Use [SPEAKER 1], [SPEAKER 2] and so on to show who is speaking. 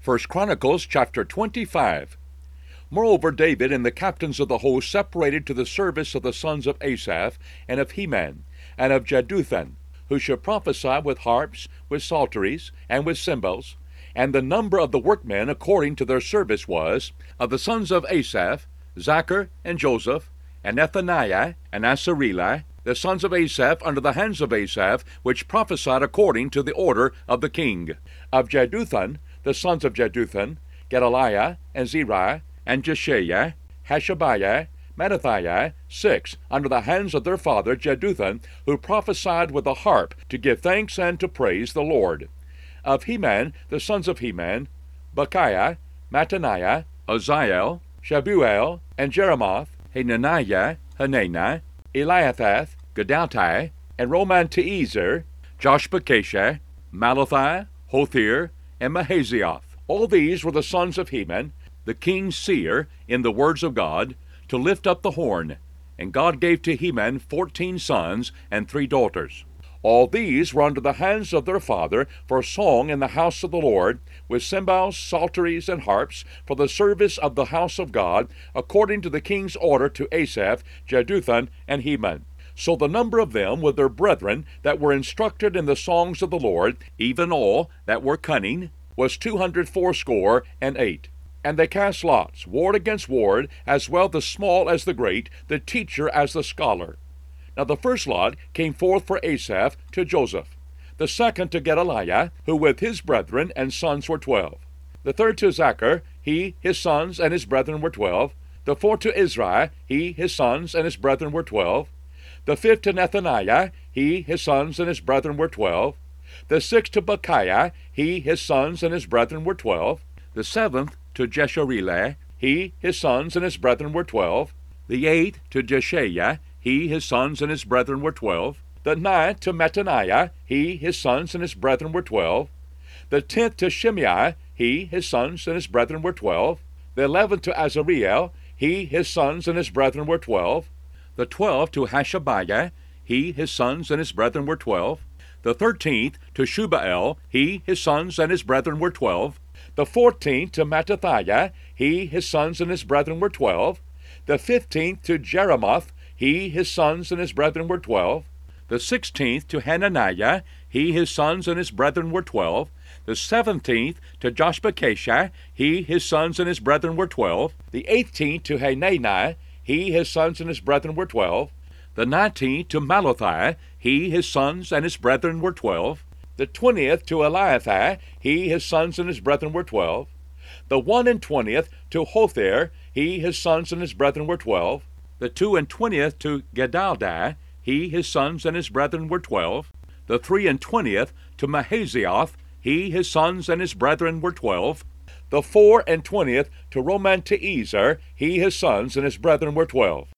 [SPEAKER 1] 1 Chronicles chapter 25. Moreover, David and the captains of the host separated to the service of the sons of Asaph, and of Heman, and of Jeduthun, who should prophesy with harps, with psalteries, and with cymbals. And the number of the workmen according to their service was, of the sons of Asaph, Zachar, and Joseph, and Nethaniah, and Asareli, the sons of Asaph under the hands of Asaph, which prophesied according to the order of the king. Of Jeduthun, the sons of Jeduthun, Gedaliah, and Zeriah, and Jeshaiah, Hashabiah, Mattithiah, 6, under the hands of their father Jeduthun, who prophesied with the harp, to give thanks and to praise the Lord. Of Heman, the sons of Heman, Bechiah, Mattaniah, Uzziel, Shebuel, and Jeremoth, Hananiah, Hanani, Eliathah, Gedaltai, and Romamti-Ezer, Joshbekashah, Malathi, Hothir, and Mahazioth. All these were the sons of Heman, the king's seer, in the words of God, to lift up the horn. And God gave to Heman 14 sons and 3 daughters. All these were under the hands of their father for song in the house of the Lord, with cymbals, psalteries, and harps, for the service of the house of God, according to the king's order to Asaph, Jeduthun, and Heman. So the number of them with their brethren that were instructed in the songs of the Lord, even all that were cunning, was 280. And they cast lots, ward against ward, as well the small as the great, the teacher as the scholar. Now the first lot came forth for Asaph to Joseph, the second to Gedaliah, who with his brethren and sons were 12. The third to Zachar, he, his sons, and his brethren were 12. The fourth to Israel, he, his sons, and his brethren were 12. The fifth to Nethaniah, he, his sons, and his brethren were 12. The sixth to Bechiah, he, his sons, and his brethren were 12. The seventh to Jeshareli, he, his sons, and his brethren were 12. The eighth to Jeshaiah, he, his sons, and his brethren were 12. The ninth to Mattaniah, he, his sons, and his brethren were 12. The 10th to Shimei, he, his sons, and his brethren were 12. The 11th to Azariel, he, his sons, and his brethren were 12. The 12th to Hashabiah, he, his sons, and his brethren were 12. The 13th to Shubael, he, his sons, and his brethren were 12. The 14th to Mattithiah, he, his sons, and his brethren were 12. The 15th to Jeremoth, he, his sons, and his brethren were 12. The 16th to Hananiah, he, his sons, and his brethren were 12. The 17th to Joshbekashah, he, his sons, and his brethren were 12. The 18th to Hanani, he, his sons, and his brethren were 12. The 19th to Malathi, he, his sons, and his brethren were 12. The 20th to Eliathah, he, his sons, and his brethren were 12. The 21st to Hothir, he, his sons, and his brethren were 12. The 22nd to Gedaliah, he, his sons, and his brethren were 12. The 23rd to Mahazioth, he, his sons, and his brethren were 12. The 24th to Romamti-Ezer, he, his sons, and his brethren were 12.